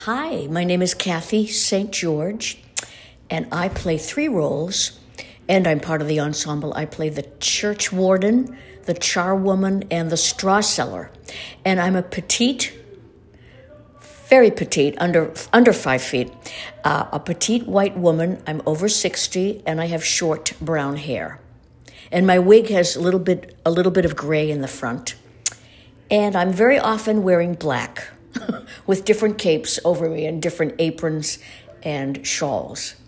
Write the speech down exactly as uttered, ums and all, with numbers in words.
Hi, my name is Kathy Saint George, and I play three roles, and I'm part of the ensemble. I play the church warden, the charwoman, and the straw seller. And I'm a petite, very petite, under under five feet, uh, a petite white woman. I'm over sixty, and I have short brown hair. And my wig has a little bit a little bit of gray in the front. And I'm very often wearing black with different capes over me and different aprons and shawls.